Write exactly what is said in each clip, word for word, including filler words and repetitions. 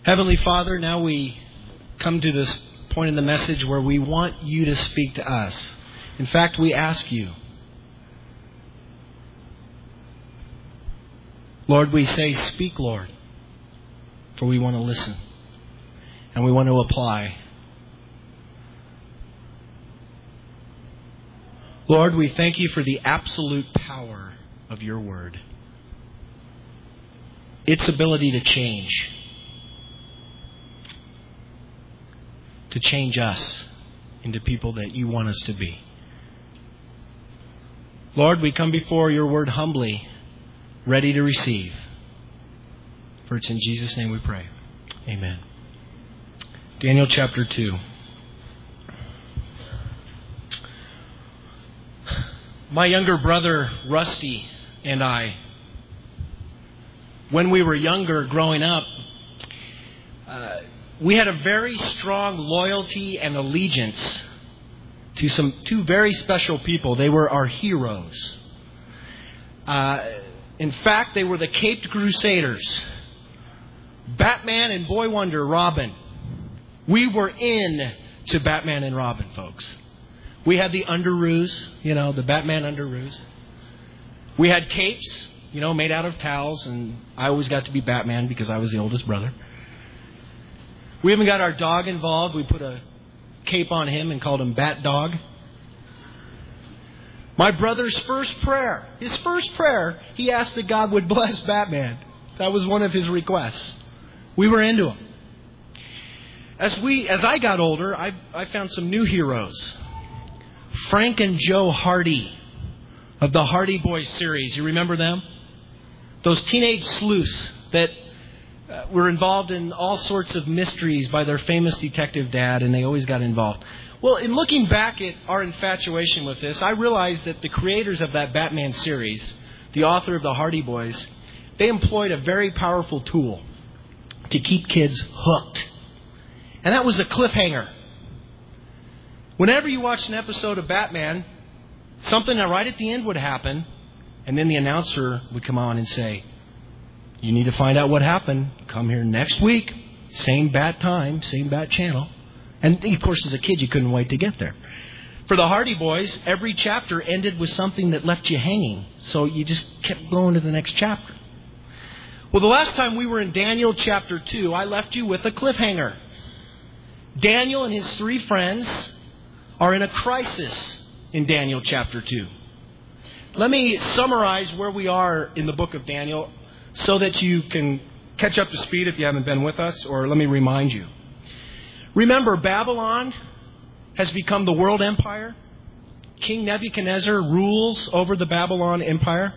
Heavenly Father, now we come to this point in the message where we want you to speak to us. In fact, we ask you. Lord, we say, speak, Lord, for we want to listen and we want to apply. Lord, we thank you for the absolute power of your word. Its ability to change. To change us into people that you want us to be. Lord, we come before your word humbly, ready to receive. For it's in Jesus' name we pray. Amen. Daniel chapter two. My younger brother, Rusty, and I, when we were younger, growing up, uh, we had a very strong loyalty and allegiance to some two very special people. They were our heroes. Uh, in fact, they were the Caped Crusaders. Batman and Boy Wonder, Robin. We were in to Batman and Robin, folks. We had the underoos, you know, the Batman underoos. We had capes, you know, made out of towels, and I always got to be Batman because I was the oldest brother. We even got our dog involved. We put a cape on him and called him Bat Dog. My brother's first prayer, his first prayer, he asked that God would bless Batman. That was one of his requests. We were into him. As we, as I got older, I, I found some new heroes. Frank and Joe Hardy of the Hardy Boys series. You remember them? Those teenage sleuths that uh, were involved in all sorts of mysteries by their famous detective dad, and they always got involved. Well, in looking back at our infatuation with this, I realized that the creators of that Batman series, the author of the Hardy Boys, they employed a very powerful tool to keep kids hooked. And that was a cliffhanger. Whenever you watched an episode of Batman, something right at the end would happen, and then the announcer would come on and say, you need to find out what happened. Come here next week. Same bat time, same bat channel. And, of course, as a kid, you couldn't wait to get there. For the Hardy Boys, every chapter ended with something that left you hanging. So you just kept going to the next chapter. Well, the last time we were in Daniel chapter two, I left you with a cliffhanger. Daniel and his three friends are in a crisis in Daniel chapter two. Let me summarize where we are in the book of Daniel so that you can catch up to speed if you haven't been with us, or let me remind you. Remember, Babylon has become the world empire. King Nebuchadnezzar rules over the Babylon empire.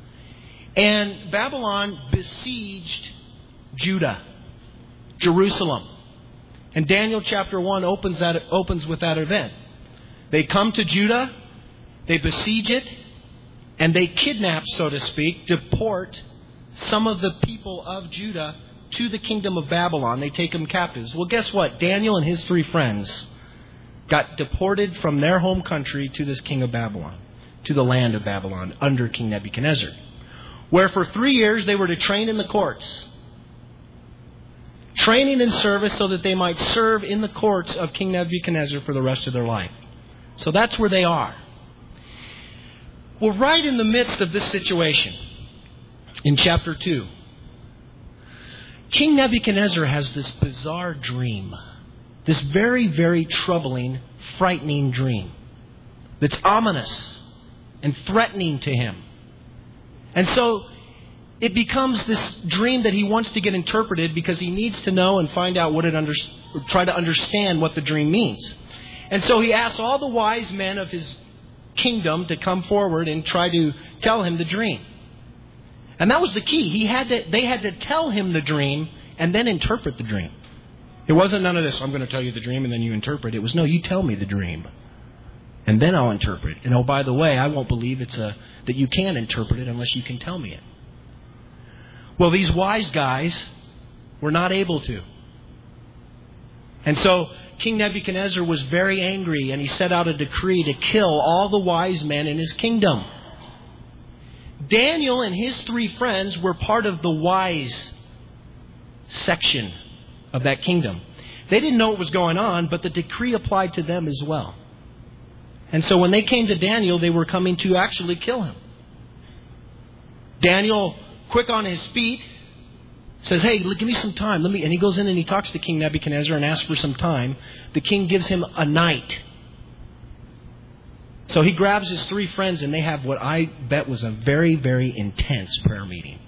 And Babylon besieged Judah, Jerusalem. And Daniel chapter one opens that opens with that event. They come to Judah, they besiege it, and they kidnap, so to speak, deport some of the people of Judah to the kingdom of Babylon. They take them captives. Well, guess what? Daniel and his three friends got deported from their home country to this king of Babylon, to the land of Babylon, under King Nebuchadnezzar, where for three years they were to train in the courts. Training in service so that they might serve in the courts of King Nebuchadnezzar for the rest of their life. So that's where they are. Well, right in the midst of this situation, in chapter two, King Nebuchadnezzar has this bizarre dream. This very, very troubling, frightening dream that's ominous and threatening to him. And so it becomes this dream that he wants to get interpreted because he needs to know and find out what it under, or try to understand what the dream means. And so he asks all the wise men of his kingdom to come forward and try to tell him the dream. And that was the key. He had to, they had to tell him the dream and then interpret the dream. It wasn't none of this, I'm going to tell you the dream and then you interpret. It was, no, you tell me the dream and then I'll interpret. And oh, by the way, I won't believe it's a that you can interpret it unless you can tell me it. Well, these wise guys were not able to. And so King Nebuchadnezzar was very angry, and he set out a decree to kill all the wise men in his kingdom. Daniel and his three friends were part of the wise section of that kingdom. They didn't know what was going on, but the decree applied to them as well. And so when they came to Daniel, they were coming to actually kill him. Daniel, quick on his feet, says, hey, give me some time. Let me. And he goes in and he talks to King Nebuchadnezzar and asks for some time. The king gives him a night. So he grabs his three friends and they have what I bet was a very, very intense prayer meeting.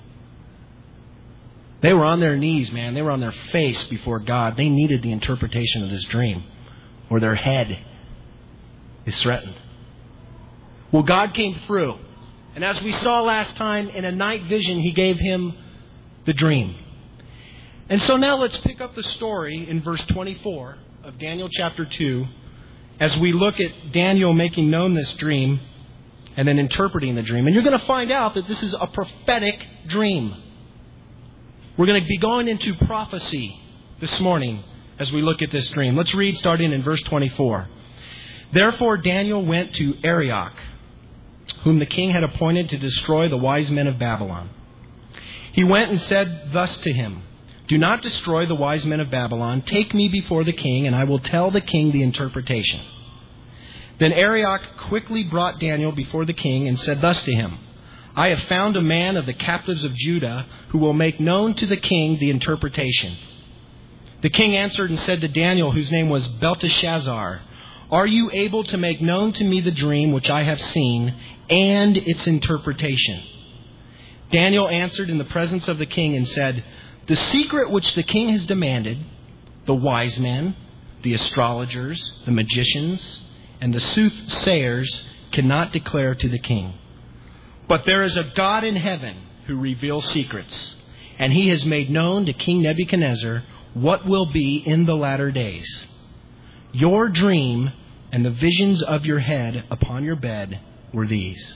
They were on their knees, man. They were on their face before God. They needed the interpretation of this dream, or their head is threatened. Well, God came through. And as we saw last time, in a night vision, He gave him the dream. And so now let's pick up the story in verse twenty-four of Daniel chapter two, as we look at Daniel making known this dream and then interpreting the dream. And you're going to find out that this is a prophetic dream. We're going to be going into prophecy this morning as we look at this dream. Let's read starting in verse twenty-four. Therefore Daniel went to Arioch, whom the king had appointed to destroy the wise men of Babylon. He went and said thus to him, do not destroy the wise men of Babylon. Take me before the king, and I will tell the king the interpretation. Then Arioch quickly brought Daniel before the king and said thus to him, I have found a man of the captives of Judah who will make known to the king the interpretation. The king answered and said to Daniel, whose name was Belteshazzar, are you able to make known to me the dream which I have seen and its interpretation? Daniel answered in the presence of the king and said, the secret which the king has demanded, the wise men, the astrologers, the magicians, and the soothsayers cannot declare to the king. But there is a God in heaven who reveals secrets, and He has made known to King Nebuchadnezzar what will be in the latter days. Your dream and the visions of your head upon your bed were these.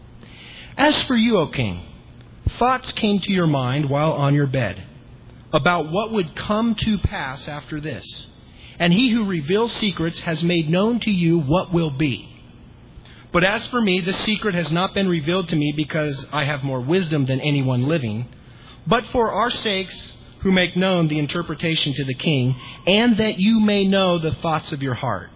As for you, O king, thoughts came to your mind while on your bed about what would come to pass after this. And He who reveals secrets has made known to you what will be. But as for me, the secret has not been revealed to me because I have more wisdom than anyone living, but for our sakes who make known the interpretation to the king, and that you may know the thoughts of your heart.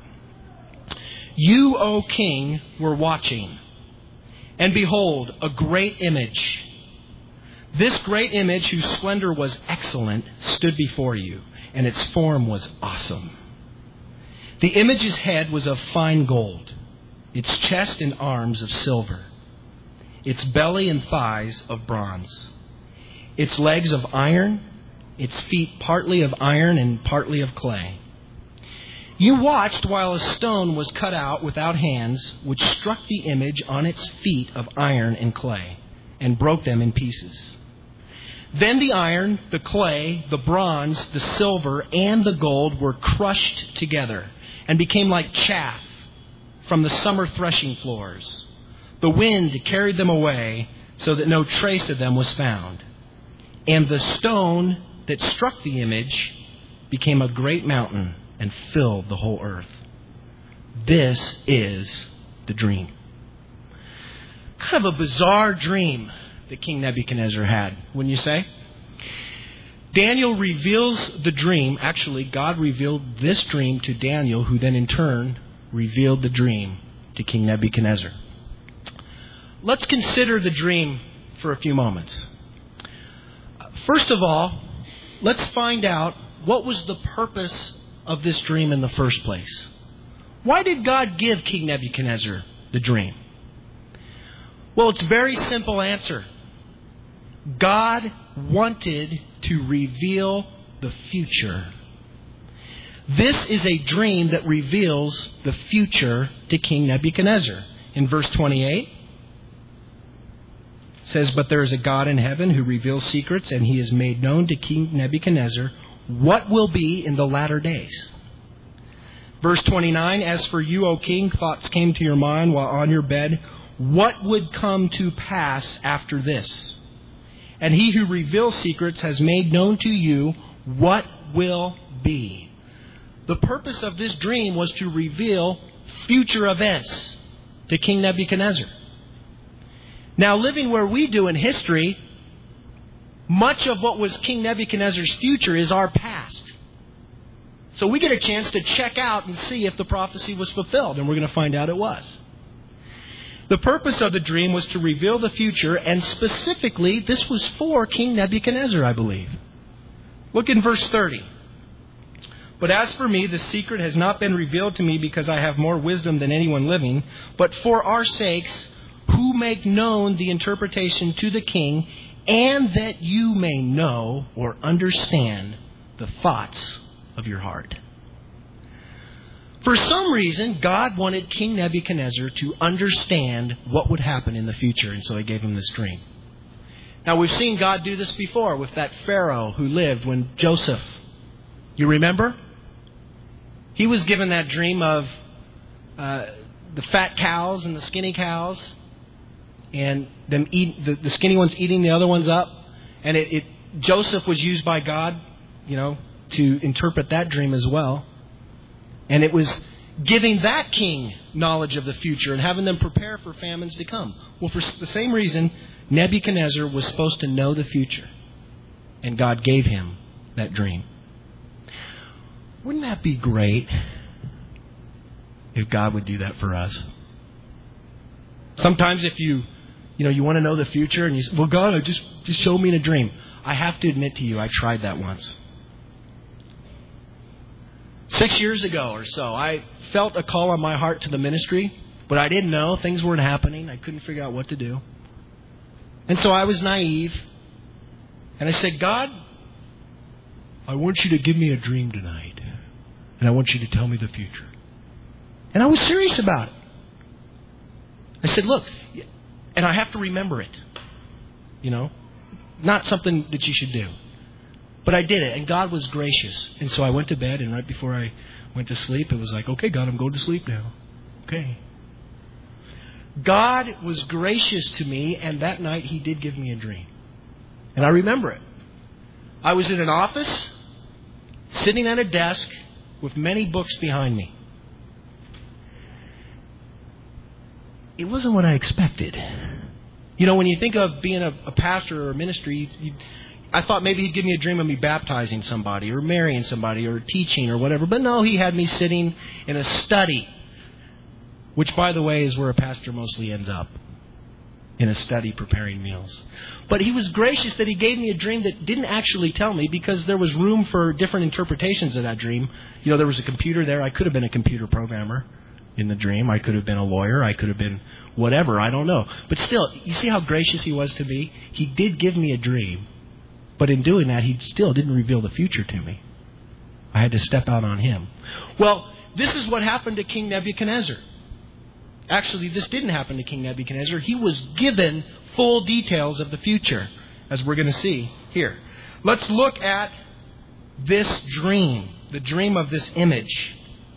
You, O king, were watching, and behold, a great image. This great image, whose splendor was excellent, stood before you, and its form was awesome. The image's head was of fine gold, its chest and arms of silver, its belly and thighs of bronze, its legs of iron, its feet partly of iron and partly of clay. You watched while a stone was cut out without hands, which struck the image on its feet of iron and clay, and broke them in pieces. Then the iron, the clay, the bronze, the silver, and the gold were crushed together and became like chaff from the summer threshing floors. The wind carried them away so that no trace of them was found. And the stone that struck the image became a great mountain and filled the whole earth. This is the dream. Kind of a bizarre dream that King Nebuchadnezzar had, wouldn't you say? Daniel reveals the dream. Actually, God revealed this dream to Daniel, who then in turn revealed the dream to King Nebuchadnezzar. Let's consider the dream for a few moments. First of all, let's find out what was the purpose of this dream in the first place. Why did God give King Nebuchadnezzar the dream? Well, it's a very simple answer. God wanted to reveal the future. This is a dream that reveals the future to King Nebuchadnezzar. In verse twenty-eight, it says, but there is a God in heaven who reveals secrets, and He has made known to King Nebuchadnezzar what will be in the latter days. Verse twenty-nine, as for you, O king, thoughts came to your mind while on your bed, what would come to pass after this? And He who reveals secrets has made known to you what will be. The purpose of this dream was to reveal future events to King Nebuchadnezzar. Now, living where we do in history, much of what was King Nebuchadnezzar's future is our past. So we get a chance to check out and see if the prophecy was fulfilled, and we're going to find out it was. The purpose of the dream was to reveal the future, and specifically, this was for King Nebuchadnezzar, I believe. Look in verse thirty. But as for me, the secret has not been revealed to me because I have more wisdom than anyone living, but for our sakes, who make known the interpretation to the king, and that you may know or understand the thoughts of your heart. For some reason, God wanted King Nebuchadnezzar to understand what would happen in the future, and so He gave him this dream. Now, we've seen God do this before with that Pharaoh who lived when Joseph, you remember? He was given that dream of uh, the fat cows and the skinny cows, and them eat the, the skinny ones eating the other ones up. And it, it Joseph was used by God, you know, to interpret that dream as well. And it was giving that king knowledge of the future and having them prepare for famines to come. Well, for the same reason, Nebuchadnezzar was supposed to know the future. And God gave him that dream. Wouldn't that be great if God would do that for us? Sometimes if you, you know, you want to know the future and you say, well, God, just, just show me in a dream. I have to admit to you, I tried that once. Six years ago or so, I felt a call on my heart to the ministry, but I didn't know. Things weren't happening. I couldn't figure out what to do. And so I was naive. And I said, God, I want you to give me a dream tonight. And I want you to tell me the future. And I was serious about it. I said, look, and I have to remember it. You know, not something that you should do. But I did it, and God was gracious. And so I went to bed, and right before I went to sleep, it was like, okay, God, I'm going to sleep now. Okay. God was gracious to me, and that night He did give me a dream. And I remember it. I was in an office, sitting at a desk, with many books behind me. It wasn't what I expected. You know, when you think of being a, a pastor or a ministry, you, I thought maybe He'd give me a dream of me baptizing somebody or marrying somebody or teaching or whatever. But no, He had me sitting in a study, which, by the way, is where a pastor mostly ends up, in a study preparing meals. But He was gracious that He gave me a dream that didn't actually tell me, because there was room for different interpretations of that dream. You know, there was a computer there. I could have been a computer programmer in the dream. I could have been a lawyer. I could have been whatever. I don't know. But still, you see how gracious He was to me? He did give me a dream. But in doing that, He still didn't reveal the future to me. I had to step out on Him. Well, this is what happened to King Nebuchadnezzar. Actually, this didn't happen to King Nebuchadnezzar. He was given full details of the future, as we're going to see here. Let's look at this dream, the dream of this image.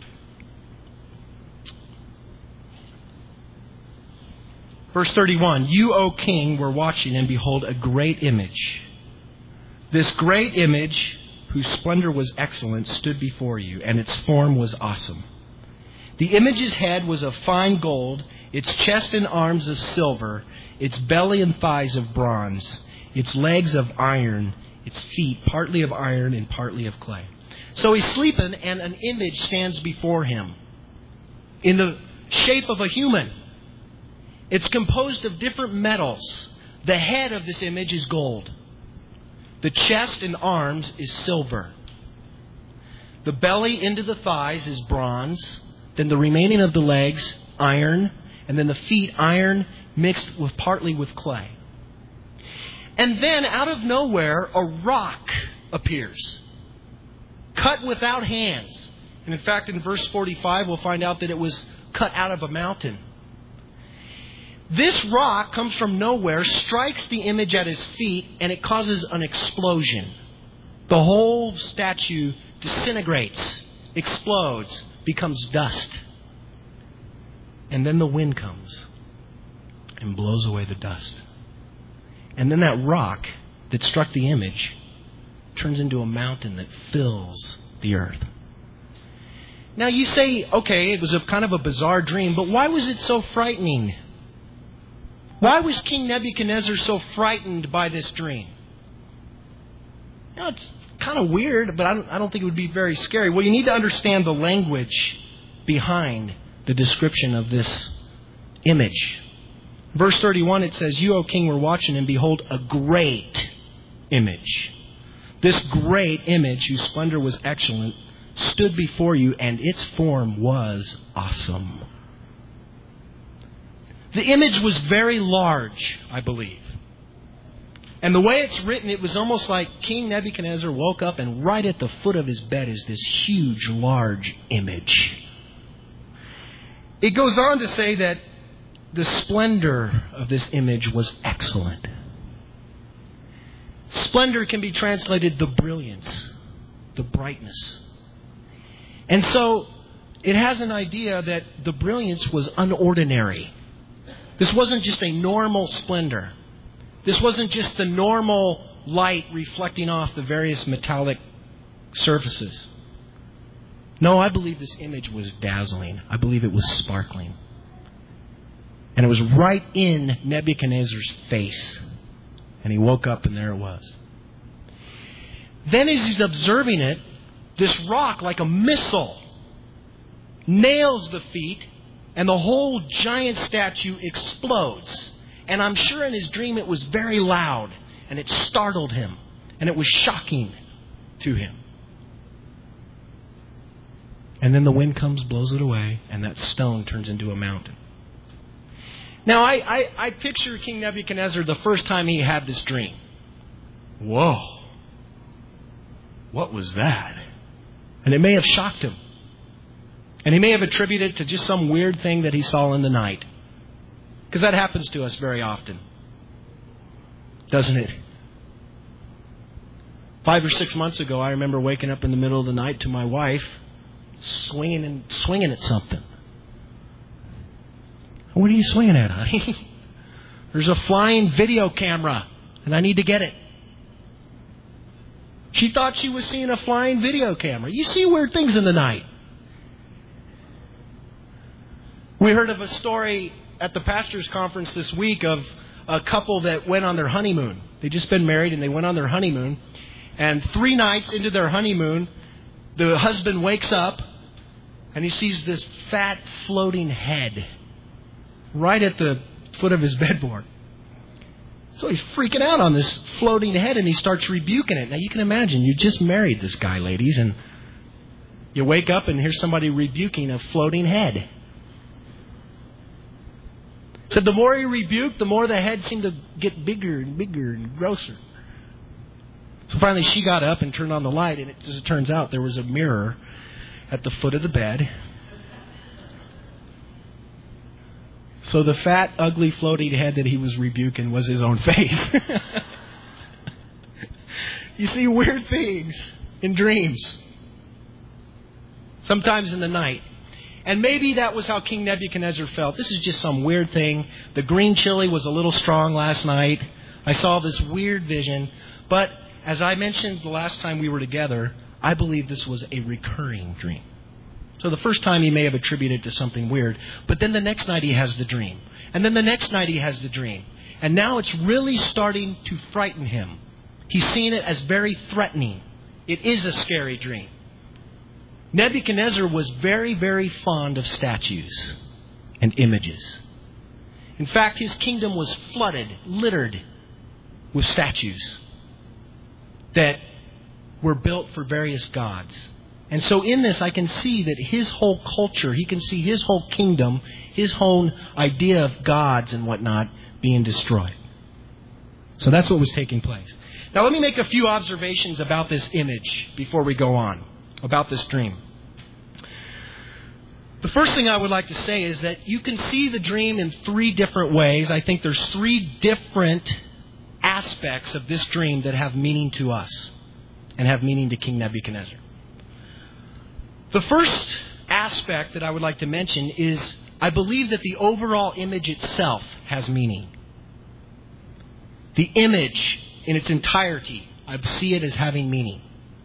Verse thirty-one, you, O king, were watching, and behold, a great image. This great image, whose splendor was excellent, stood before you, and its form was awesome. The image's head was of fine gold, its chest and arms of silver, its belly and thighs of bronze, its legs of iron, its feet partly of iron and partly of clay. So he's sleeping, and an image stands before him in the shape of a human. It's composed of different metals. The head of this image is gold. The chest and arms is silver. The belly into the thighs is bronze. Then the remaining of the legs, iron. And then the feet, iron mixed with partly with clay. And then out of nowhere, a rock appears, cut without hands. And in fact, in verse forty-five, we'll find out that it was cut out of a mountain. This rock comes from nowhere, strikes the image at his feet, and it causes an explosion. The whole statue disintegrates, explodes, becomes dust. And then the wind comes and blows away the dust. And then that rock that struck the image turns into a mountain that fills the earth. Now you say, okay, it was a kind of a bizarre dream, but why was it so frightening? Why was King Nebuchadnezzar so frightened by this dream? Now, it's kind of weird, but I don't, I don't think it would be very scary. Well, you need to understand the language behind the description of this image. Verse thirty-one, it says, "You, O king, were watching, and behold, a great image. This great image, whose splendor was excellent, stood before you, and its form was awesome." The image was very large, I believe. And the way it's written, it was almost like King Nebuchadnezzar woke up, and right at the foot of his bed is this huge, large image. It goes on to say that the splendor of this image was excellent. Splendor can be translated the brilliance, the brightness. And so it has an idea that the brilliance was unordinary. This wasn't just a normal splendor. This wasn't just the normal light reflecting off the various metallic surfaces. No, I believe this image was dazzling. I believe it was sparkling. And it was right in Nebuchadnezzar's face. And he woke up and there it was. Then as he's observing it, this rock, like a missile, nails the feet, and the whole giant statue explodes. And I'm sure in his dream it was very loud, and it startled him, and it was shocking to him. And then the wind comes, blows it away, and that stone turns into a mountain. Now, I, I, I picture King Nebuchadnezzar the first time he had this dream. Whoa. What was that? And it may have shocked him. And he may have attributed it to just some weird thing that he saw in the night. Because that happens to us very often. Doesn't it? Five or six months ago, I remember waking up in the middle of the night to my wife swinging and swinging at something. What are you swinging at, honey? There's a flying video camera, and I need to get it. She thought she was seeing a flying video camera. You see weird things in the night. We heard of a story at the pastor's conference this week of a couple that went on their honeymoon. They'd just been married, and they went on their honeymoon. And three nights into their honeymoon, the husband wakes up, and he sees this fat floating head right at the foot of his bedboard. So he's freaking out on this floating head, and he starts rebuking it. Now you can imagine, you just married this guy, ladies, and you wake up and here's somebody rebuking a floating head. So the more he rebuked, the more the head seemed to get bigger and bigger and grosser. So finally she got up and turned on the light, and it, as it turns out, there was a mirror at the foot of the bed. So the fat, ugly, floating head that he was rebuking was his own face. You see weird things in dreams. Sometimes in the night. And maybe that was how King Nebuchadnezzar felt. This is just some weird thing. The green chili was a little strong last night. I saw this weird vision. But as I mentioned the last time we were together, I believe this was a recurring dream. So the first time he may have attributed it to something weird. But then the next night he has the dream. And then the next night he has the dream. And now it's really starting to frighten him. He's seeing it as very threatening. It is a scary dream. Nebuchadnezzar was very, very fond of statues and images. In fact, his kingdom was flooded, littered with statues that were built for various gods. And so in this, I can see that his whole culture, he can see his whole kingdom, his whole idea of gods and whatnot being destroyed. So that's what was taking place. Now let me make a few observations about this image before we go on, about this dream. The first thing I would like to say is that you can see the dream in three different ways. I think there's three different aspects of this dream that have meaning to us and have meaning to King Nebuchadnezzar. The first aspect that I would like to mention is I believe that the overall image itself has meaning. The image in its entirety, I see it as having meaning.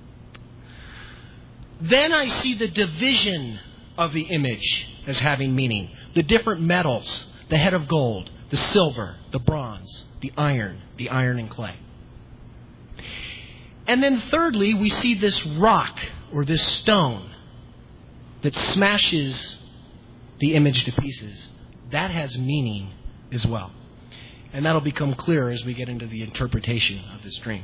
Then I see the division of the image as having meaning. The different metals, the head of gold, the silver, the bronze, the iron, the iron and clay. And then thirdly, we see this rock or this stone that smashes the image to pieces. That has meaning as well. And that'll become clearer as we get into the interpretation of this dream.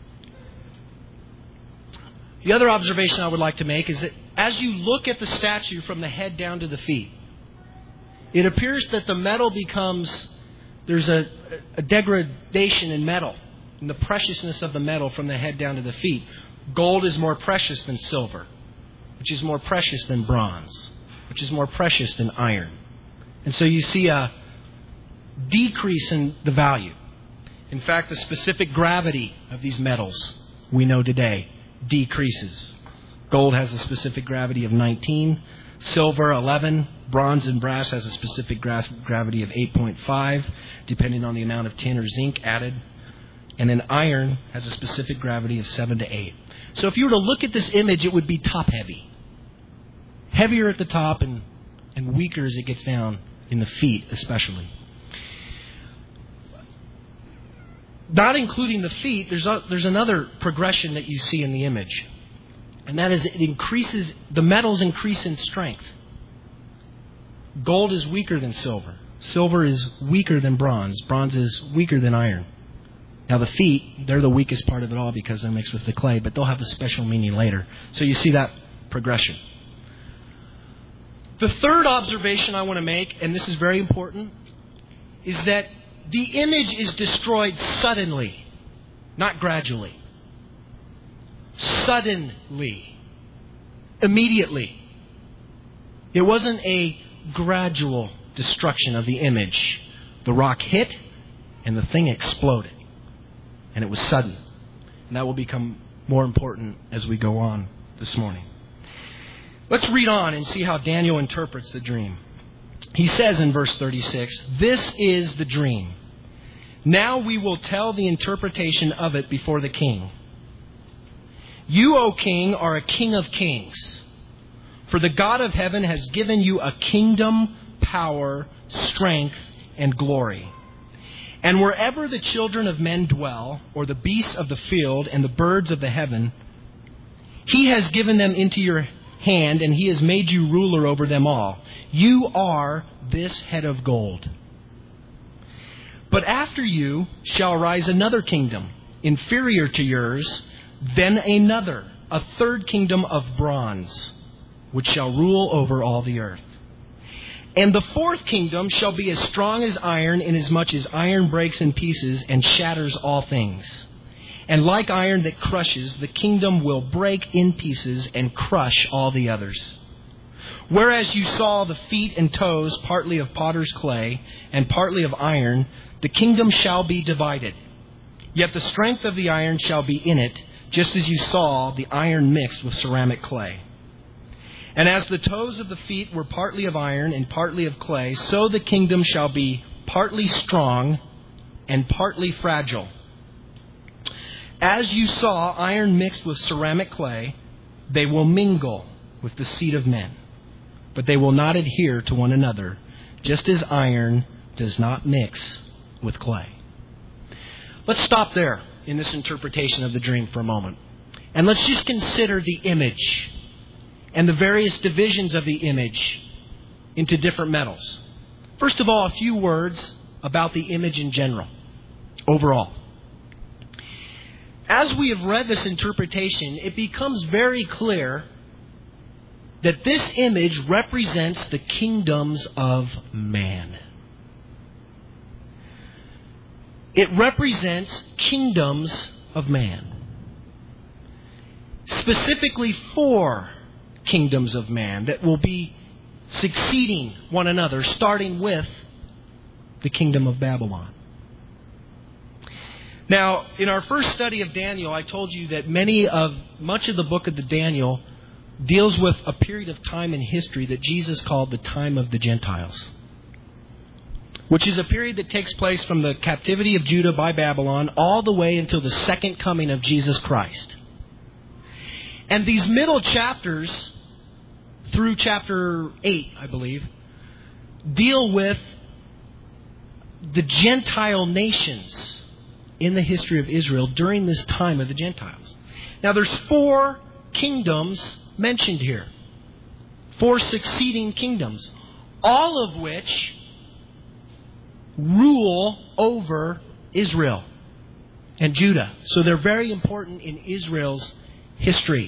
The other observation I would like to make is that as you look at the statue from the head down to the feet, it appears that the metal becomes, there's a, a degradation in metal, in the preciousness of the metal from the head down to the feet. Gold is more precious than silver, which is more precious than bronze, which is more precious than iron. And so you see a decrease in the value. In fact, the specific gravity of these metals we know today decreases. Gold has a specific gravity of nineteen, silver eleven, bronze and brass has a specific gra- gravity of eight point five, depending on the amount of tin or zinc added. And then iron has a specific gravity of seven to eight. So if you were to look at this image, it would be top heavy. Heavier at the top and, and weaker as it gets down in the feet especially. Not including the feet, there's a, there's another progression that you see in the image. And that is it increases, the metals increase in strength. Gold is weaker than silver. Silver is weaker than bronze. Bronze is weaker than iron. Now the feet, they're the weakest part of it all because they're mixed with the clay, but they'll have a special meaning later. So you see that progression. The third observation I want to make, and this is very important, is that the image is destroyed suddenly, not gradually. Suddenly. Immediately. It wasn't a gradual destruction of the image. The rock hit and the thing exploded. And it was sudden. And that will become more important as we go on this morning. Let's read on and see how Daniel interprets the dream. He says in verse thirty-six, "This is the dream. Now we will tell the interpretation of it before the king. You, O king, are a king of kings. For the God of heaven has given you a kingdom, power, strength, and glory. And wherever the children of men dwell, or the beasts of the field and the birds of the heaven, He has given them into your hand, and He has made you ruler over them all. You are this head of gold. But after you shall rise another kingdom, inferior to yours, then another, a third kingdom of bronze, which shall rule over all the earth. And the fourth kingdom shall be as strong as iron, inasmuch as iron breaks in pieces and shatters all things. And like iron that crushes, the kingdom will break in pieces and crush all the others. Whereas you saw the feet and toes partly of potter's clay and partly of iron, the kingdom shall be divided. Yet the strength of the iron shall be in it, just as you saw the iron mixed with ceramic clay. And as the toes of the feet were partly of iron and partly of clay, so the kingdom shall be partly strong and partly fragile. As you saw iron mixed with ceramic clay, they will mingle with the seed of men, but they will not adhere to one another, just as iron does not mix with clay." Let's stop there in this interpretation of the dream for a moment. And let's just consider the image and the various divisions of the image into different metals. First of all, a few words about the image in general, overall. As we have read this interpretation, it becomes very clear that this image represents the kingdoms of man. It represents kingdoms of man. Specifically four kingdoms of man that will be succeeding one another, starting with the kingdom of Babylon. Now, in our first study of Daniel, I told you that many of, much of the book of the Daniel deals with a period of time in history that Jesus called the time of the Gentiles, which is a period that takes place from the captivity of Judah by Babylon all the way until the second coming of Jesus Christ. And these middle chapters, through chapter eight, I believe, deal with the Gentile nations in the history of Israel during this time of the Gentiles. Now there's four kingdoms mentioned here. Four succeeding kingdoms. All of which rule over Israel and Judah. So they're very important in Israel's history.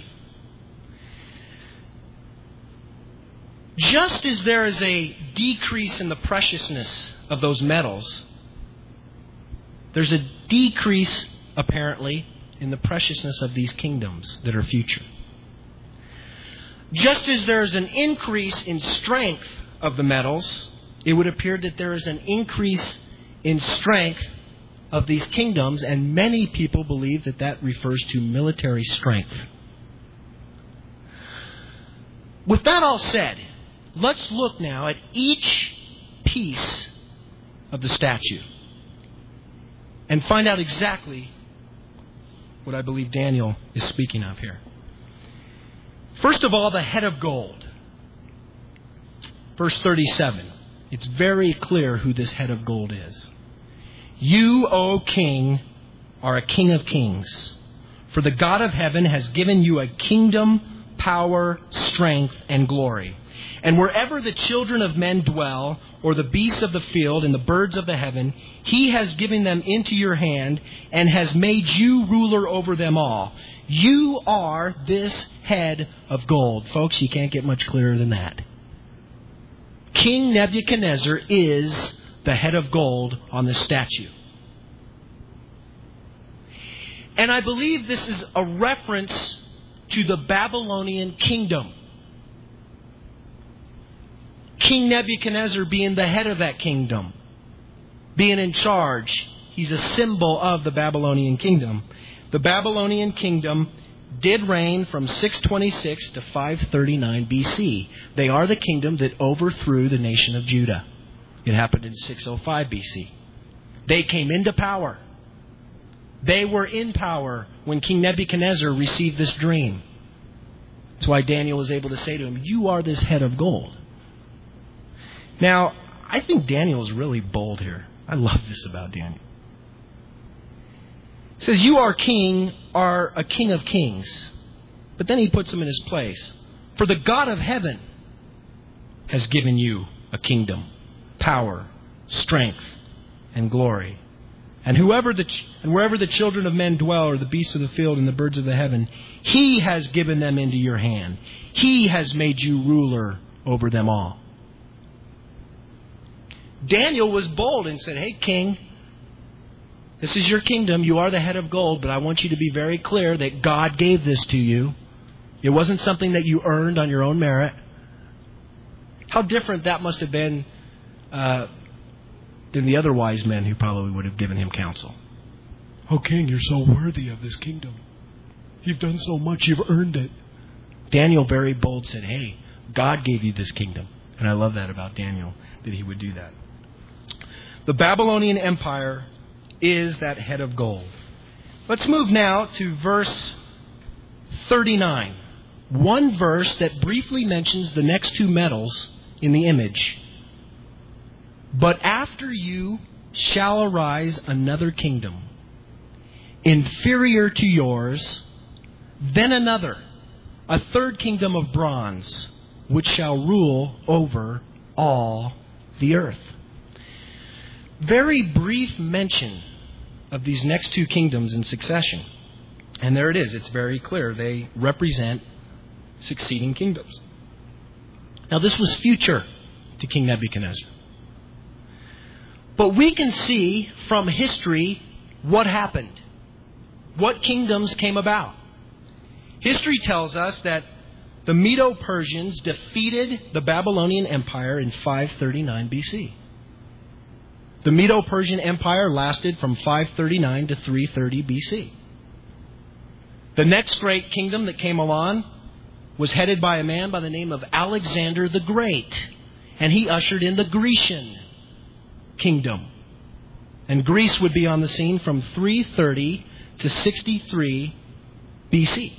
Just as there is a decrease in the preciousness of those metals, there's a decrease, apparently, in the preciousness of these kingdoms that are future. Just as there is an increase in strength of the metals, it would appear that there is an increase in strength of these kingdoms, and many people believe that that refers to military strength. With that all said, let's look now at each piece of the statue and find out exactly what I believe Daniel is speaking of here. First of all, the head of gold. Verse thirty-seven. It's very clear who this head of gold is. You, O king, are a king of kings. For the God of heaven has given you a kingdom, power, strength, and glory. And wherever the children of men dwell, or the beasts of the field and the birds of the heaven, He has given them into your hand and has made you ruler over them all. You are this head of gold. Folks, you can't get much clearer than that. King Nebuchadnezzar is the head of gold on the statue. And I believe this is a reference to the Babylonian kingdom. King Nebuchadnezzar being the head of that kingdom, being in charge. He's a symbol of the Babylonian kingdom. The Babylonian kingdom did reign from six twenty-six to five thirty-nine B C. They are the kingdom that overthrew the nation of Judah. It happened in six oh five B C. They came into power. They were in power when King Nebuchadnezzar received this dream. That's why Daniel was able to say to him, you are this head of gold. Now, I think Daniel is really bold here. I love this about Daniel. It says, you are king, are a king of kings. But then he puts him in his place. For the God of heaven has given you a kingdom, power, strength, and glory. And whoever the and wherever the children of men dwell, or the beasts of the field and the birds of the heaven, He has given them into your hand. He has made you ruler over them all. Daniel was bold and said, hey, king, this is your kingdom. You are the head of gold, but I want you to be very clear that God gave this to you. It wasn't something that you earned on your own merit. How different that must have been uh, than the other wise men who probably would have given him counsel. Oh, king, you're so worthy of this kingdom. You've done so much, you've earned it. Daniel, very bold, said, hey, God gave you this kingdom. And I love that about Daniel, that he would do that. The Babylonian Empire is that head of gold. Let's move now to verse thirty-nine. One verse that briefly mentions the next two metals in the image. But after you shall arise another kingdom, inferior to yours, then another, a third kingdom of bronze, which shall rule over all the earth. Very brief mention of these next two kingdoms in succession. And there it is. It's very clear. They represent succeeding kingdoms. Now, this was future to King Nebuchadnezzar. But we can see from history what happened. What kingdoms came about. History tells us that the Medo-Persians defeated the Babylonian Empire in five thirty-nine B C. The Medo-Persian Empire lasted from five thirty-nine to three thirty B C. The next great kingdom that came along was headed by a man by the name of Alexander the Great. And he ushered in the Grecian kingdom. And Greece would be on the scene from three thirty to sixty-three B C.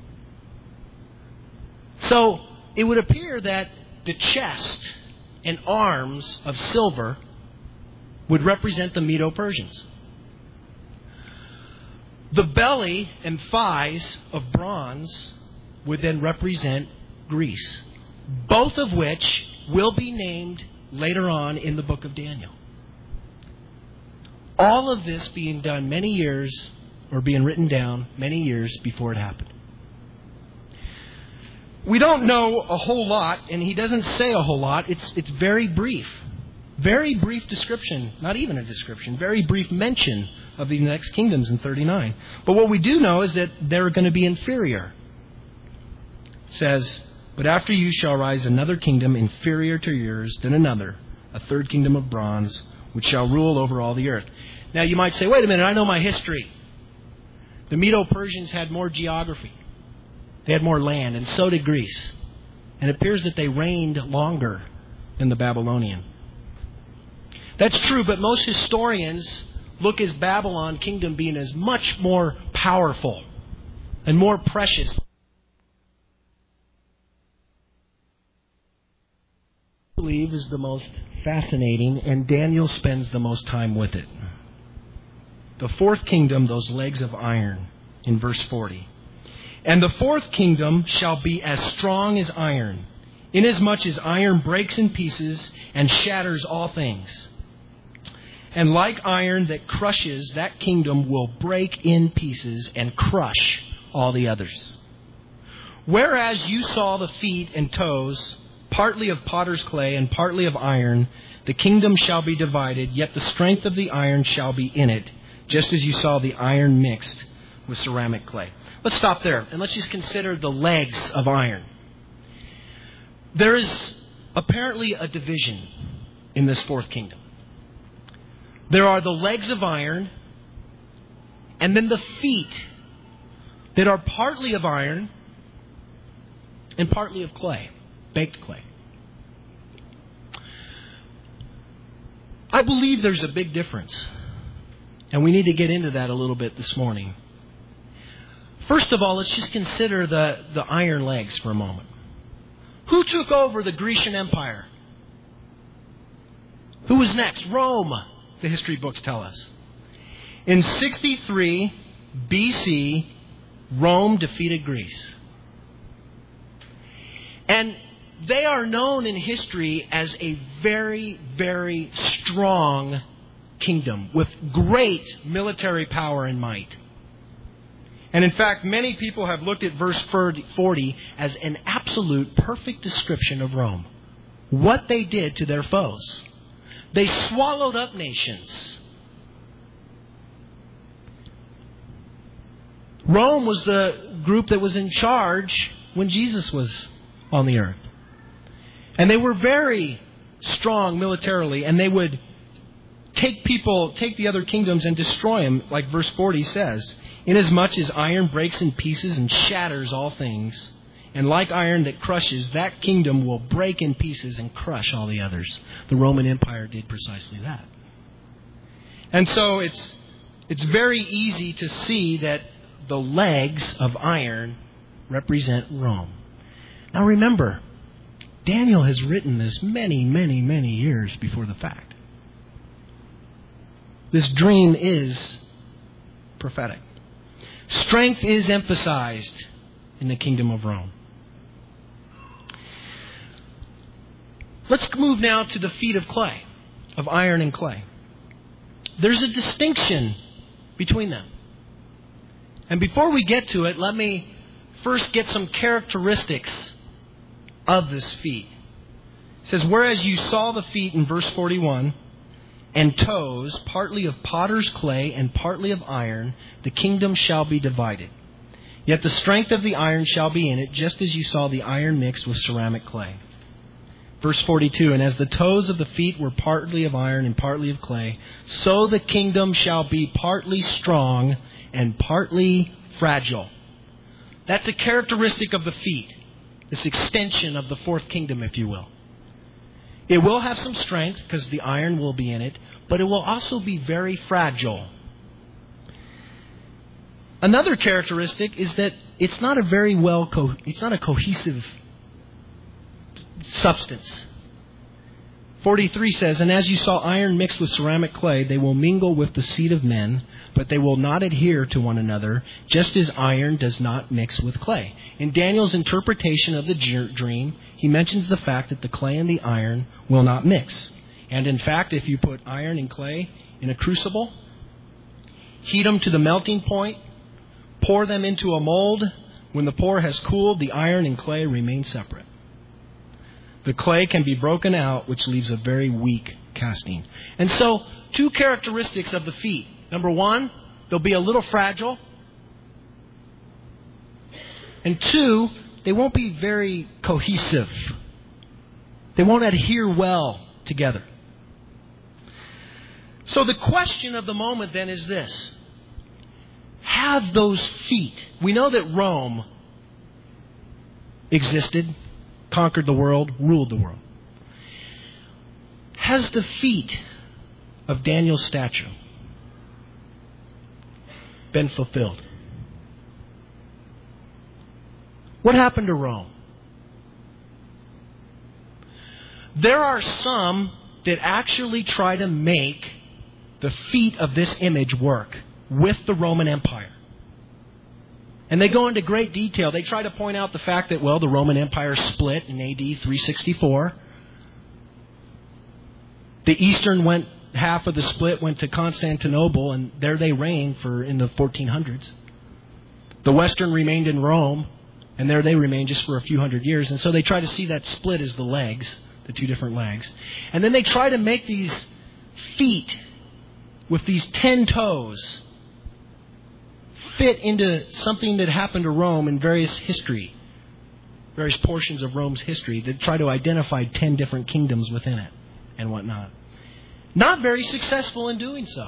So it would appear that the chest and arms of silver would represent the Medo-Persians. The belly and thighs of bronze would then represent Greece, both of which will be named later on in the book of Daniel. All of this being done many years, or being written down many years before it happened. We don't know a whole lot, and he doesn't say a whole lot. It's, it's very brief. Very brief description, not even a description, very brief mention of these next kingdoms in thirty-nine. But what we do know is that they're going to be inferior. It says, but after you shall rise another kingdom inferior to yours, then another, a third kingdom of bronze, which shall rule over all the earth. Now you might say, wait a minute, I know my history. The Medo-Persians had more geography. They had more land, and so did Greece. And it appears that they reigned longer than the Babylonian. That's true, but most historians look at Babylon kingdom being as much more powerful and more precious. I believe is the most fascinating, and Daniel spends the most time with it. The fourth kingdom, those legs of iron, in verse forty. And the fourth kingdom shall be as strong as iron, inasmuch as iron breaks in pieces and shatters all things. And like iron that crushes, that kingdom will break in pieces and crush all the others. Whereas you saw the feet and toes, partly of potter's clay and partly of iron, the kingdom shall be divided, yet the strength of the iron shall be in it, just as you saw the iron mixed with ceramic clay. Let's stop there, and let's just consider the legs of iron. There is apparently a division in this fourth kingdom. There are the legs of iron, and then the feet that are partly of iron and partly of clay, baked clay. I believe there's a big difference, and we need to get into that a little bit this morning. First of all, let's just consider the, the iron legs for a moment. Who took over the Grecian Empire? Who was next? Rome, the history books tell us. In sixty-three B C, Rome defeated Greece. And they are known in history as a very, very strong kingdom with great military power and might. And in fact, many people have looked at verse forty as an absolute perfect description of Rome. What they did to their foes. They swallowed up nations. Rome was the group that was in charge when Jesus was on the earth. And they were very strong militarily, and they would take people, take the other kingdoms and destroy them, like verse forty says. Inasmuch as iron breaks in pieces and shatters all things, and like iron that crushes, that kingdom will break in pieces and crush all the others. The Roman Empire did precisely that. And so it's it's very easy to see that the legs of iron represent Rome. Now remember, Daniel has written this many, many, many years before the fact. This dream is prophetic. Strength is emphasized in the kingdom of Rome. Let's move now to the feet of clay, of iron and clay. There's a distinction between them. And before we get to it, let me first get some characteristics of this feet. It says, whereas you saw the feet in verse forty-one, and toes, partly of potter's clay and partly of iron, the kingdom shall be divided. Yet the strength of the iron shall be in it, just as you saw the iron mixed with ceramic clay. Verse forty-two, and as the toes of the feet were partly of iron and partly of clay, so the kingdom shall be partly strong and partly fragile. That's a characteristic of the feet, this extension of the fourth kingdom, if you will. It will have some strength because the iron will be in it, but it will also be very fragile. Another characteristic is that it's not a very well, co- it's not a cohesive substance. forty-three says, and as you saw iron mixed with ceramic clay, they will mingle with the seed of men. but they will not adhere to one another, just as iron does not mix with clay. In Daniel's interpretation of the dream, he mentions the fact that the clay and the iron will not mix. And in fact, if you put iron and clay in a crucible, heat them to the melting point, pour them into a mold, when the pour has cooled, the iron and clay remain separate. The clay can be broken out, which leaves a very weak casting. And so, two characteristics of the feet. Number one, they'll be a little fragile. And two, they won't be very cohesive. They won't adhere well together. So the question of the moment then is this. Have those feet. We know that Rome existed, conquered the world, ruled the world. Has the feet of Daniel's statue been fulfilled? What happened to Rome? There are some that actually try to make the feet of this image work with the Roman Empire. And they go into great detail. They try to point out the fact that, well, the Roman Empire split in A D three sixty-four. The eastern went, half of the split went to Constantinople, and there they reigned for in the fourteen hundreds. The western remained in Rome, and there they remained just for a few hundred years. And so they try to see that split as the legs, the two different legs. And then they try to make these feet with these ten toes fit into something that happened to Rome in various history, various portions of Rome's history that try to identify ten different kingdoms within it and whatnot. Not very successful in doing so.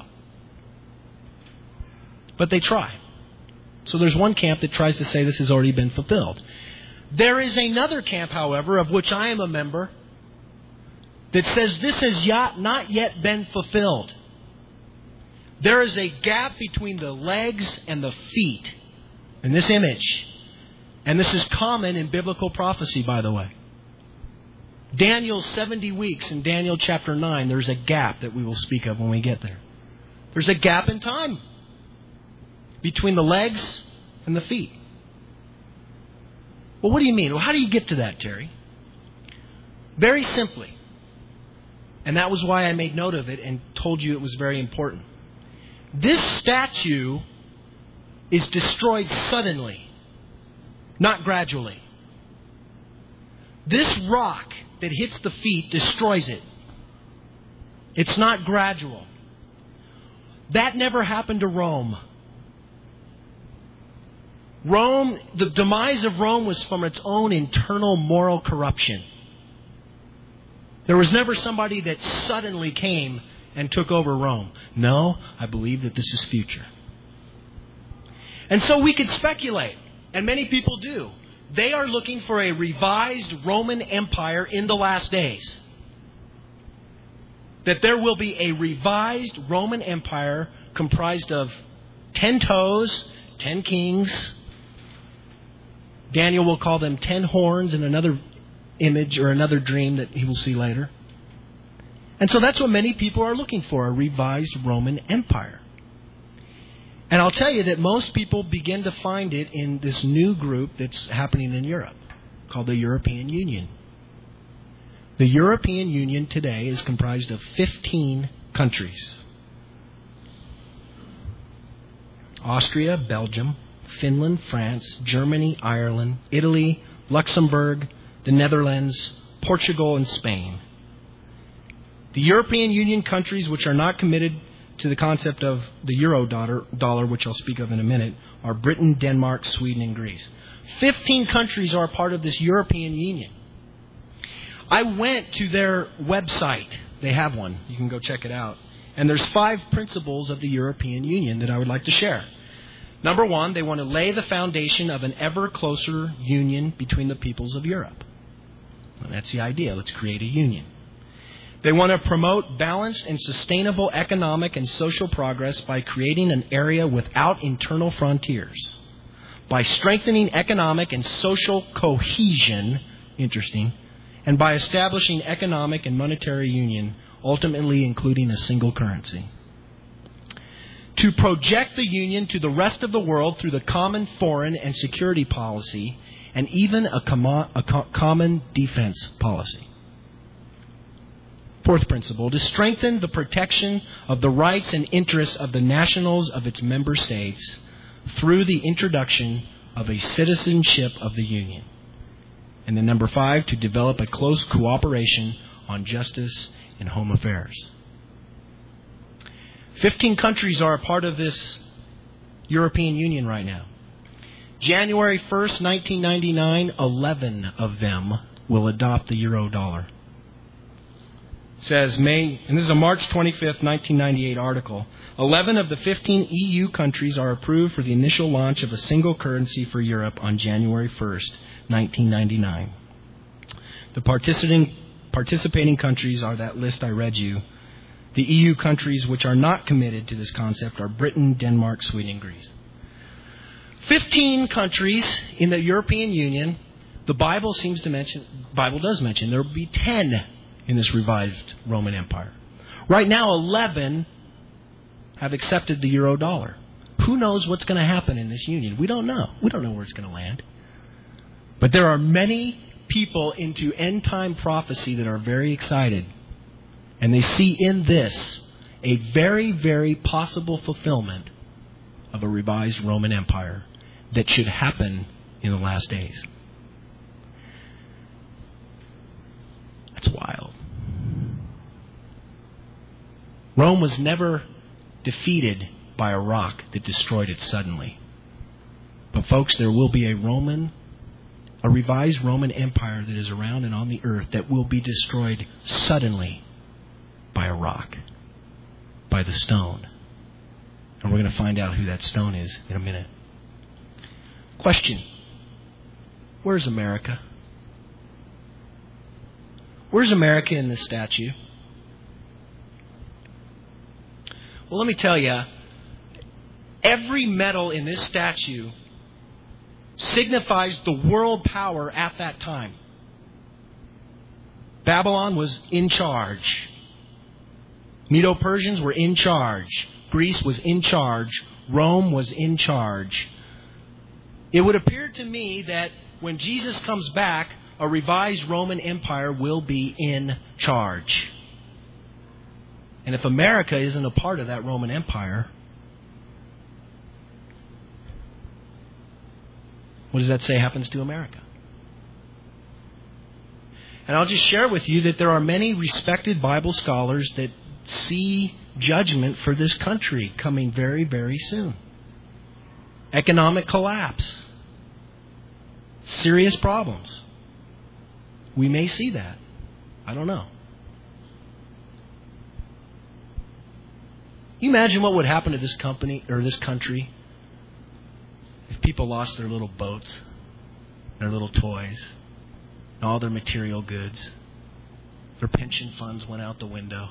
But they try. So there's one camp that tries to say this has already been fulfilled. There is another camp, however, of which I am a member, that says this has not yet been fulfilled. There is a gap between the legs and the feet in this image. And this is common in biblical prophecy, by the way. Daniel's seventy weeks in Daniel chapter nine, there's a gap that we will speak of when we get there. There's a gap in time between the legs and the feet. Well, what do you mean? Well, how do you get to that, Terry? Very simply. And that was why I made note of it and told you it was very important. This statue is destroyed suddenly, not gradually. This rock that hits the feet destroys it. It's not gradual. That never happened to Rome. Rome, the demise of Rome was from its own internal moral corruption. There was never somebody that suddenly came and took over Rome. No, I believe that this is future. And so we could speculate, and many people do. They are looking for a revised Roman Empire in the last days. That there will be a revised Roman Empire comprised of ten toes, ten kings. Daniel will call them ten horns in another image or another dream that he will see later. And so that's what many people are looking for, a revised Roman Empire. And I'll tell you that most people begin to find it in this new group that's happening in Europe, called the European Union. The European Union today is comprised of fifteen countries. Austria, Belgium, Finland, France, Germany, Ireland, Italy, Luxembourg, the Netherlands, Portugal, and Spain. The European Union countries which are not committed to the concept of the euro dollar, dollar, which I'll speak of in a minute, are Britain, Denmark, Sweden, and Greece. Fifteen countries are part of this European Union. I went to their website. They have one. You can go check it out. And there's five principles of the European Union that I would like to share. Number one, they want to lay the foundation of an ever closer union between the peoples of Europe. Well, that's the idea. Let's create a union. They want to promote balanced and sustainable economic and social progress by creating an area without internal frontiers. By strengthening economic and social cohesion, interesting, and by establishing economic and monetary union, ultimately including a single currency. to project the Union to the rest of the world through the common foreign and security policy, and even a, com- a co- common defense policy. Fourth principle, to strengthen the protection of the rights and interests of the nationals of its member states through the introduction of a citizenship of the Union. And then number five, to develop a close cooperation on justice and home affairs. Fifteen countries are a part of this European Union right now. January first, nineteen ninety-nine, eleven of them will adopt the euro dollar. It says May, and this is a March twenty-fifth, nineteen ninety-eight article. eleven of the fifteen E U countries are approved for the initial launch of a single currency for Europe on January first, nineteen ninety-nine. The participating participating countries are that list I read you. The E U countries which are not committed to this concept are Britain, Denmark, Sweden, and Greece. Fifteen countries in the European Union. The Bible seems to mention, Bible does mention, there will be ten in this revived Roman Empire. Right now, eleven have accepted the euro dollar. Who knows what's going to happen in this union? We don't know. We don't know where it's going to land. But there are many people into end time prophecy that are very excited. And they see in this a very, very possible fulfillment of a revised Roman Empire that should happen in the last days. That's wild. Rome was never defeated by a rock that destroyed it suddenly. But folks, there will be a Roman, a revised Roman Empire that is around and on the earth that will be destroyed suddenly by a rock, by the stone. And we're going to find out who that stone is in a minute. Question. Where's America? Where's America in this statue? Well, let me tell you, every metal in this statue signifies the world power at that time. Babylon was in charge. Medo-Persians were in charge. Greece was in charge. Rome was in charge. It would appear to me that when Jesus comes back, a revised Roman Empire will be in charge. And if America isn't a part of that Roman Empire, what does that say happens to America? And I'll just share with you that there are many respected Bible scholars that see judgment for this country coming very, very soon. Economic collapse. Serious problems. We may see that. I don't know. Can you imagine what would happen to this company or this country if people lost their little boats, their little toys, and all their material goods? Their pension funds went out the window.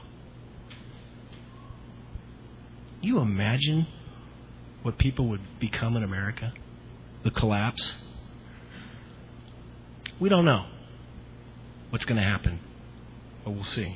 You imagine what people would become in America? The collapse? We don't know what's going to happen, but we'll see.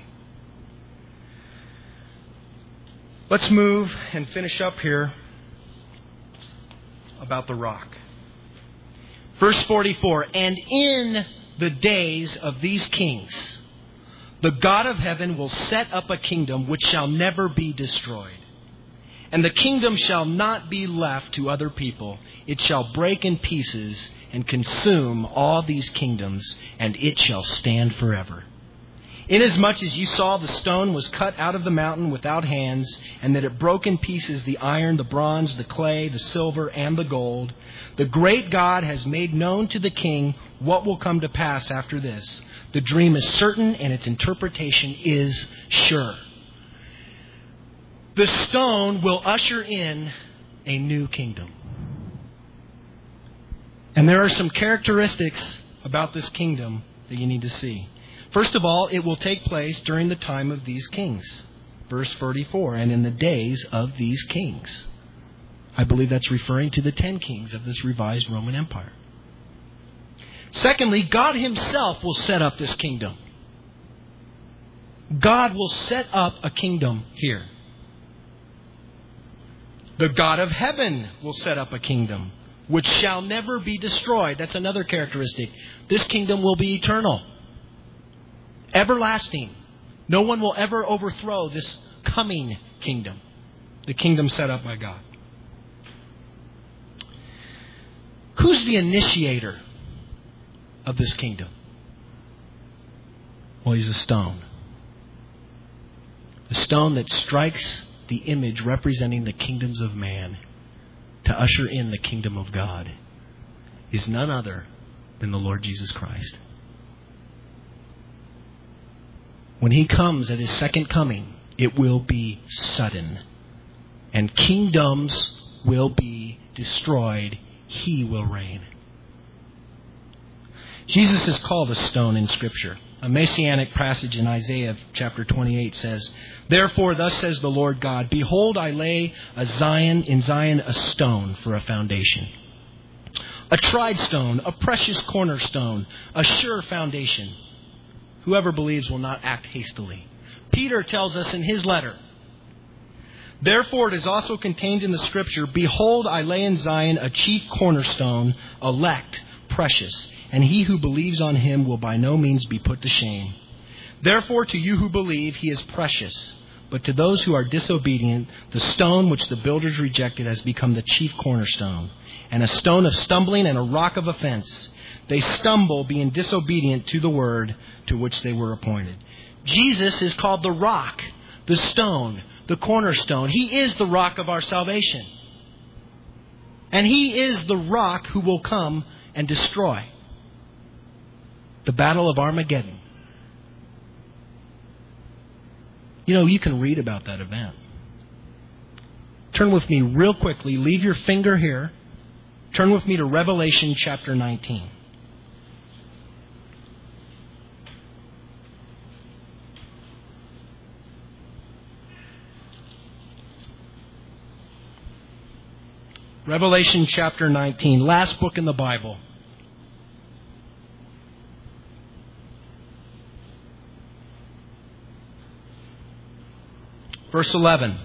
Let's move and finish up here about the rock. Verse forty-four, and in the days of these kings, the God of heaven will set up a kingdom which shall never be destroyed. And the kingdom shall not be left to other people. It shall break in pieces and consume all these kingdoms, and it shall stand forever. Inasmuch as you saw the stone was cut out of the mountain without hands, and that it broke in pieces the iron, the bronze, the clay, the silver, and the gold, the great God has made known to the king what will come to pass after this. The dream is certain, and its interpretation is sure. The stone will usher in a new kingdom. And there are some characteristics about this kingdom that you need to see. First of all, it will take place during the time of these kings. Verse thirty-four, and in the days of these kings. I believe that's referring to the ten kings of this revised Roman Empire. Secondly, God himself will set up this kingdom. God will set up a kingdom here. The God of heaven will set up a kingdom which shall never be destroyed. That's another characteristic. This kingdom will be eternal, everlasting. No one will ever overthrow this coming kingdom, the kingdom set up by God. Who's the initiator of this kingdom? Well, he's a stone. A stone that strikes the image representing the kingdoms of man to usher in the kingdom of God is none other than the Lord Jesus Christ. When He comes at His second coming, it will be sudden. And kingdoms will be destroyed. He will reign. Jesus is called a stone in Scripture. A messianic passage in Isaiah chapter twenty-eight says, "Therefore thus says the Lord God, Behold, I lay a Zion in Zion a stone for a foundation, a tried stone, a precious cornerstone, a sure foundation. Whoever believes will not act hastily." Peter tells us in his letter, "Therefore it is also contained in the Scripture, Behold, I lay in Zion a chief cornerstone, elect, precious, and he who believes on Him will by no means be put to shame. Therefore to you who believe, He is precious. But to those who are disobedient, the stone which the builders rejected has become the chief cornerstone, and a stone of stumbling and a rock of offense. They stumble, being disobedient to the word to which they were appointed." Jesus is called the rock, the stone, the cornerstone. He is the rock of our salvation. And He is the rock who will come and destroy. The battle of Armageddon. You know, you can read about that event. Turn with me real quickly. Leave your finger here. Turn with me to Revelation chapter nineteen. Revelation chapter nineteen, last book in the Bible. Verse eleven.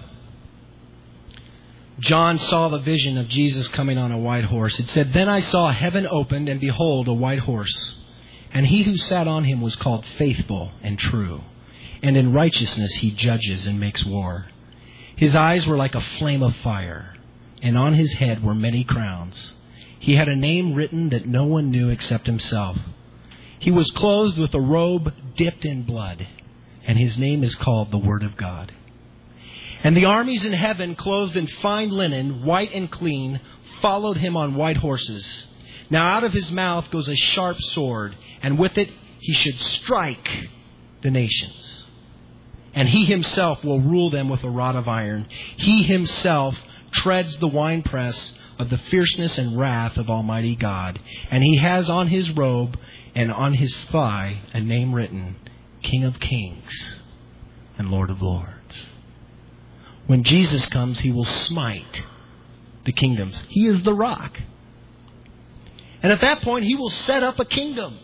John saw the vision of Jesus coming on a white horse. It said, "Then I saw heaven opened, and behold, a white horse. And he who sat on him was called Faithful and True. And in righteousness he judges and makes war. His eyes were like a flame of fire, and on his head were many crowns. He had a name written that no one knew except himself. He was clothed with a robe dipped in blood, and his name is called the Word of God. And the armies in heaven, clothed in fine linen, white and clean, followed him on white horses. Now out of his mouth goes a sharp sword, and with it he should strike the nations. And he himself will rule them with a rod of iron. He himself treads the winepress of the fierceness and wrath of Almighty God. And he has on his robe and on his thigh a name written, King of Kings and Lord of Lords. When Jesus comes, He will smite the kingdoms. He is the rock. And at that point, He will set up a kingdom.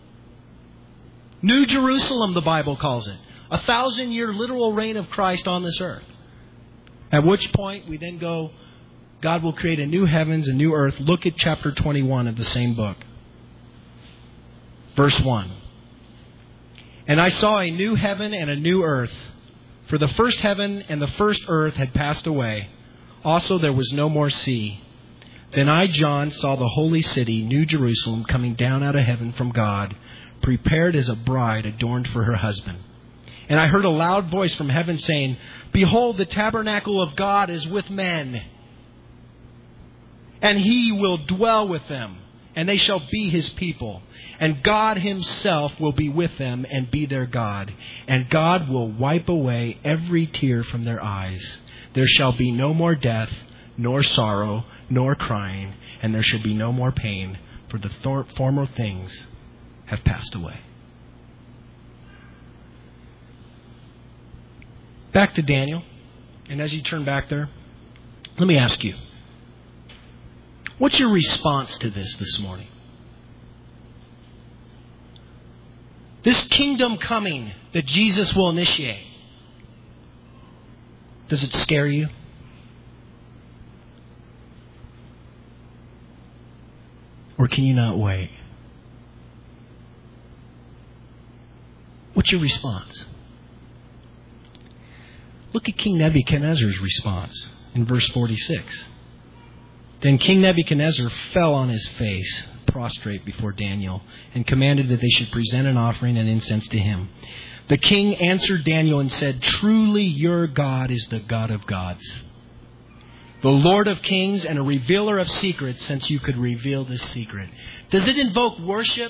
New Jerusalem, the Bible calls it. A thousand year literal reign of Christ on this earth. At which point we then go, God will create a new heavens and new earth. Look at chapter twenty-one of the same book. Verse one. "And I saw a new heaven and a new earth. For the first heaven and the first earth had passed away. Also there was no more sea. Then I, John, saw the holy city, New Jerusalem, coming down out of heaven from God, prepared as a bride adorned for her husband. And I heard a loud voice from heaven saying, Behold, the tabernacle of God is with men, and He will dwell with them, and they shall be His people. And God Himself will be with them and be their God. And God will wipe away every tear from their eyes. There shall be no more death, nor sorrow, nor crying, and there shall be no more pain, for the th- former things have passed away." Back to Daniel. And as you turn back there, let me ask you, what's your response to this this morning? This kingdom coming that Jesus will initiate, does it scare you? Or can you not wait? What's your response? Look at King Nebuchadnezzar's response in verse forty-six. Then King Nebuchadnezzar fell on his face, prostrate before Daniel, and commanded that they should present an offering and incense to him. The king answered Daniel and said, "Truly your God is the God of gods, the Lord of kings and a revealer of secrets, since you could reveal this secret." Does it invoke worship?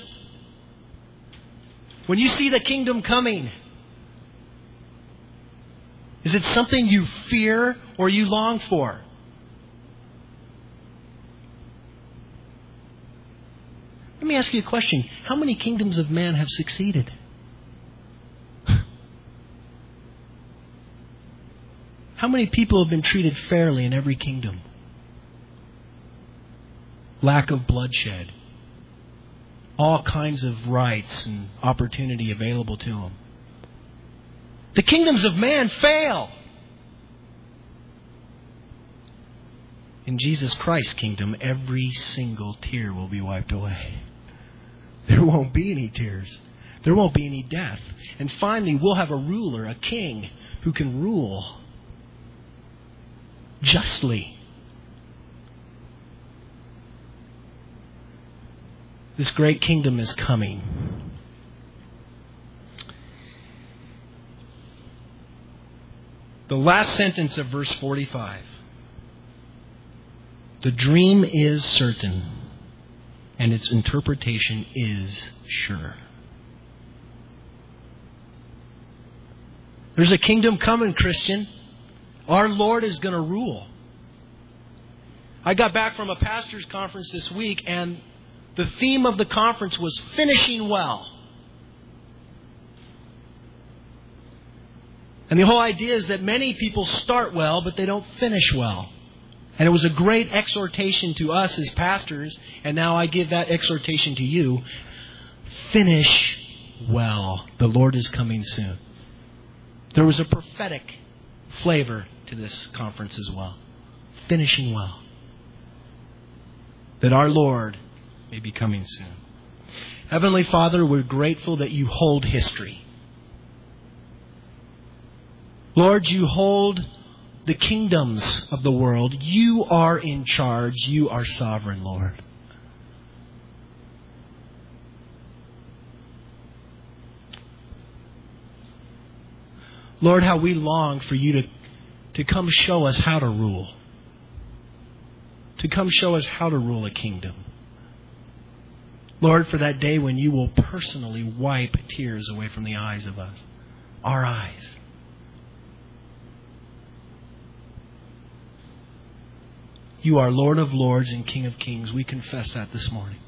When you see the kingdom coming, is it something you fear or you long for? Let me ask you a question. How many kingdoms of man have succeeded? How many people have been treated fairly in every kingdom? Lack of bloodshed. All kinds of rights and opportunity available to them. The kingdoms of man fail. In Jesus Christ's kingdom, every single tear will be wiped away. There won't be any tears. There won't be any death. And finally, we'll have a ruler, a king, who can rule justly. This great kingdom is coming. The last sentence of verse forty-five. The dream is certain, and its interpretation is sure. There's a kingdom coming, Christian. Our Lord is going to rule. I got back from a pastor's conference this week, and the theme of the conference was finishing well. And the whole idea is that many people start well, but they don't finish well. And it was a great exhortation to us as pastors, and now I give that exhortation to you. Finish well. The Lord is coming soon. There was a prophetic flavor to this conference as well. Finishing well. That our Lord may be coming soon. Heavenly Father, we're grateful that you hold history. Lord, you hold the kingdoms of the world. You are in charge. You are sovereign, Lord. Lord, how we long for you to, to come show us how to rule. To come show us how to rule a kingdom. Lord, for that day when you will personally wipe tears away from the eyes of us. Our eyes. You are Lord of lords and King of kings. We confess that this morning.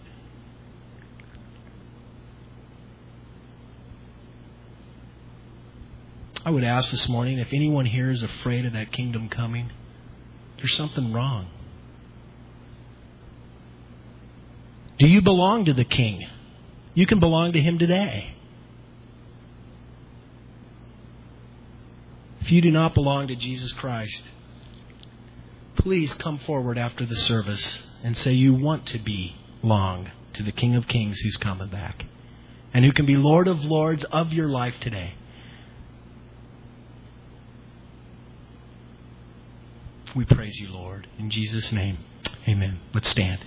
I would ask this morning, if anyone here is afraid of that kingdom coming, there's something wrong. Do you belong to the King? You can belong to Him today. If you do not belong to Jesus Christ, please come forward after the service and say you want to belong to the King of Kings who's coming back and who can be Lord of Lords of your life today. We praise you, Lord. In Jesus' name, amen. Let's stand.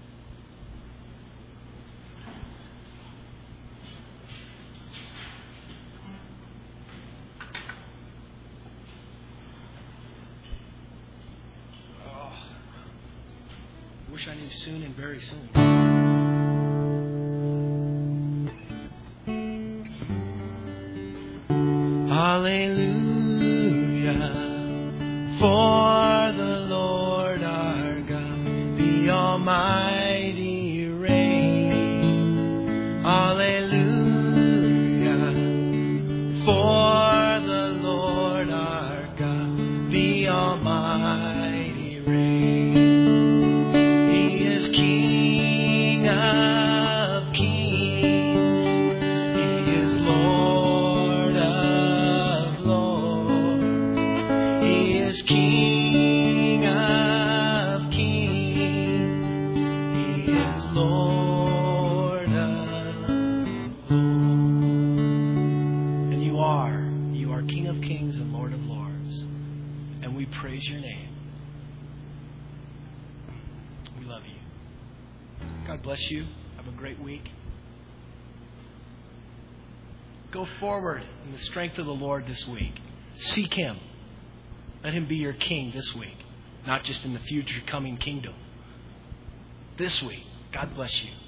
Wish I knew soon and very soon. Hallelujah. For the Lord our God, the Almighty reign. Hallelujah. For the Lord our God, the Almighty reign. He is King of kings. He is Lord of lords. He is King. are King of Kings and Lord of Lords. And we praise your name. We love you. God bless you. Have a great week. Go forward in the strength of the Lord this week. Seek Him. Let Him be your King this week, not just in the future coming kingdom. This week. God bless you.